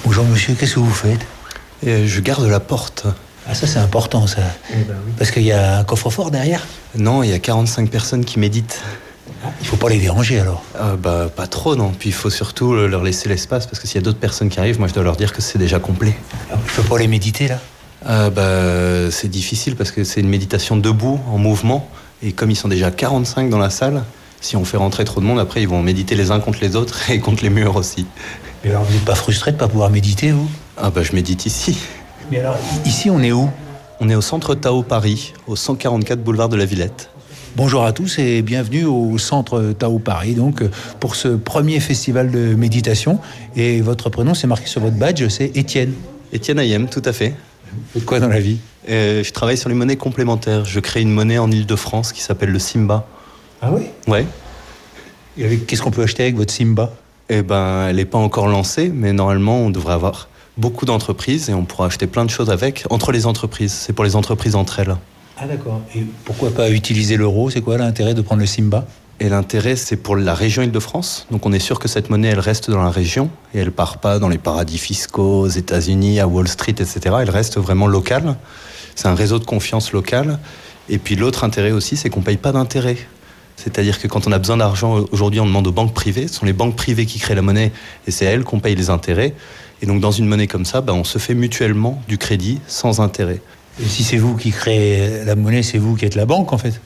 Bonjour monsieur, qu'est-ce que vous faites? Je garde la porte. Ah ça c'est important ça. Oui. Parce qu'il y a un coffre-fort derrière. Non, il y a 45 personnes qui méditent. Il faut pas les déranger alors. Pas trop, non. Puis il faut surtout leur laisser l'espace, parce que s'il y a d'autres personnes qui arrivent, moi je dois leur dire que c'est déjà complet. Je peux pas les méditer là? C'est difficile parce que c'est une méditation debout, en mouvement. Et comme ils sont déjà 45 dans la salle, si on fait rentrer trop de monde, après ils vont méditer les uns contre les autres et contre les murs aussi. Et alors vous n'êtes pas frustré de pas pouvoir méditer vous? Je médite ici. Mais alors ici on est où? On est au centre Tao Paris, au 144 boulevard de la Villette. Bonjour à tous et bienvenue au centre Tao Paris, donc pour ce premier festival de méditation. Et votre prénom, c'est marqué sur votre badge, c'est Étienne. Étienne Ayem, tout à fait. Vous faites quoi dans la vie? Je travaille sur les monnaies complémentaires. Je crée une monnaie en Île-de-France qui s'appelle le Simba. Ah oui? Ouais. Et qu'est-ce qu'on peut acheter avec votre Simba? Elle n'est pas encore lancée, mais normalement, on devrait avoir beaucoup d'entreprises et on pourra acheter plein de choses avec, entre les entreprises. C'est pour les entreprises entre elles. Ah d'accord. Et pourquoi pas utiliser l'euro? C'est quoi l'intérêt de prendre le Simba? Et l'intérêt, c'est pour la région Île-de-France. Donc on est sûr que cette monnaie, elle reste dans la région et elle part pas dans les paradis fiscaux, aux États-Unis, à Wall Street, etc. Elle reste vraiment locale. C'est un réseau de confiance local. Et puis l'autre intérêt aussi, c'est qu'on paye pas d'intérêt. C'est-à-dire que quand on a besoin d'argent, aujourd'hui, on demande aux banques privées. Ce sont les banques privées qui créent la monnaie et c'est à elles qu'on paye les intérêts. Et donc dans une monnaie comme ça, on se fait mutuellement du crédit sans intérêt. Et si c'est vous qui créez la monnaie, c'est vous qui êtes la banque en fait?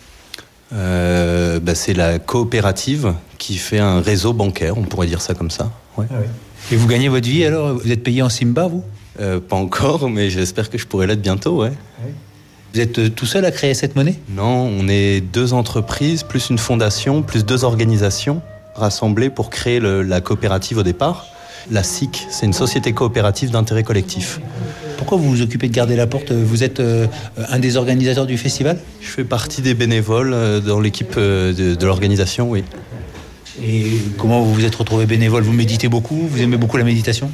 C'est la coopérative qui fait un réseau bancaire, on pourrait dire ça comme ça. Ouais. Ah oui. Et vous gagnez votre vie alors? Vous êtes payé en Simba vous? Pas encore, mais j'espère que je pourrai l'être bientôt, ouais. Oui. Vous êtes tout seul à créer cette monnaie? Non, on est 2 entreprises, plus une fondation, plus 2 organisations rassemblées pour créer la coopérative au départ. La SIC, c'est une société coopérative d'intérêt collectif. Pourquoi vous vous occupez de garder la porte? Vous êtes un des organisateurs du festival? Je fais partie des bénévoles dans l'équipe de l'organisation, oui. Et comment vous vous êtes retrouvé bénévole? Vous méditez beaucoup? Vous aimez beaucoup la méditation?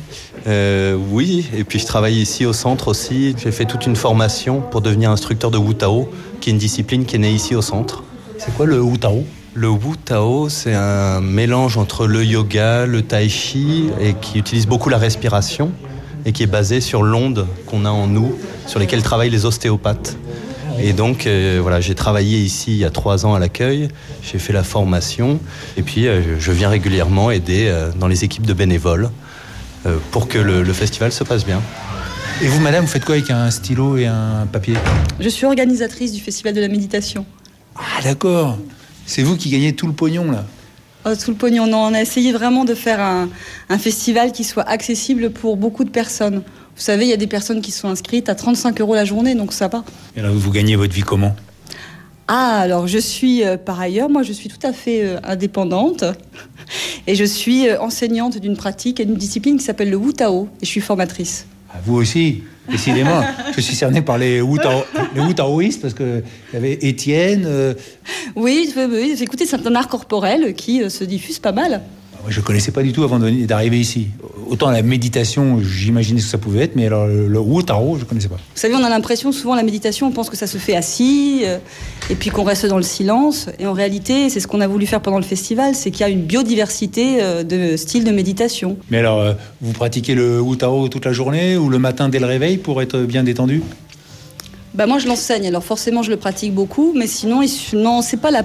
Oui, et puis je travaille ici au centre aussi. J'ai fait toute une formation pour devenir instructeur de Wu Tao, qui est une discipline qui est née ici au centre. C'est quoi le Wu Tao? Le Wu Tao, c'est un mélange entre le yoga, le tai chi, et qui utilise beaucoup la respiration, et qui est basé sur l'onde qu'on a en nous, sur lesquelles travaillent les ostéopathes. Et donc, j'ai travaillé ici il y a 3 ans à l'accueil, j'ai fait la formation, et puis je viens régulièrement aider dans les équipes de bénévoles pour que le festival se passe bien. Et vous, madame, vous faites quoi avec un stylo et un papier? Je suis organisatrice du Festival de la méditation. Ah d'accord. C'est vous qui gagnez tout le pognon là? Tout le pognon, non. On a essayé vraiment de faire un festival qui soit accessible pour beaucoup de personnes. Vous savez, il y a des personnes qui sont inscrites à 35 € la journée, donc ça va. Et alors, vous gagnez votre vie comment? Alors je suis, par ailleurs, moi je suis tout à fait indépendante. Et je suis enseignante d'une pratique et d'une discipline qui s'appelle le Wu Tao. Et je suis formatrice. Ah, vous aussi, décidément. Je suis cerné par les Wu Taoïstes parce qu'il y avait Étienne. Oui, écoutez, c'est un art corporel qui se diffuse pas mal. Je ne connaissais pas du tout avant d'arriver ici. Autant la méditation, j'imaginais ce que ça pouvait être, mais alors le Wu Tao, je ne connaissais pas. Vous savez, on a l'impression, souvent, la méditation, on pense que ça se fait assis, et puis qu'on reste dans le silence. Et en réalité, c'est ce qu'on a voulu faire pendant le festival, c'est qu'il y a une biodiversité de styles de méditation. Mais alors, vous pratiquez le Wu Tao toute la journée ou le matin dès le réveil pour être bien détendu? Moi, je l'enseigne, alors forcément, je le pratique beaucoup, mais sinon, non, c'est pas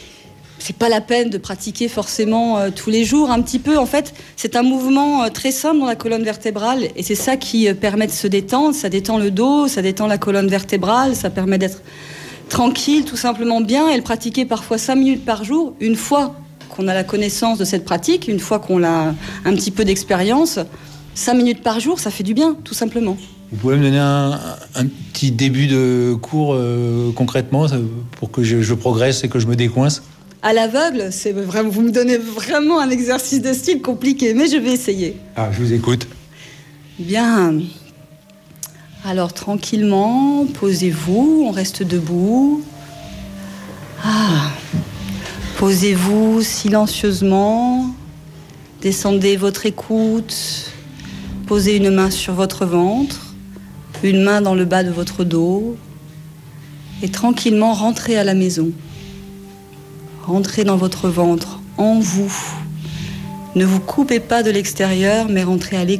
la peine de pratiquer forcément tous les jours. Un petit peu, en fait, c'est un mouvement très simple dans la colonne vertébrale et c'est ça qui permet de se détendre. Ça détend le dos, ça détend la colonne vertébrale, ça permet d'être tranquille, tout simplement bien, et le pratiquer parfois 5 minutes par jour. Une fois qu'on a la connaissance de cette pratique, une fois qu'on a un petit peu d'expérience, 5 minutes par jour, ça fait du bien, tout simplement. Vous pouvez me donner un petit début de cours concrètement pour que je progresse et que je me décoince? À l'aveugle, c'est vraiment, vous me donnez vraiment un exercice de style compliqué, mais je vais essayer. Ah, je vous écoute. Bien. Alors, tranquillement, posez-vous, on reste debout. Posez-vous silencieusement. Descendez votre écoute. Posez une main sur votre ventre, une main dans le bas de votre dos. Et tranquillement, rentrez à la maison. Rentrez dans votre ventre, en vous. Ne vous coupez pas de l'extérieur, mais rentrez à l'écoute.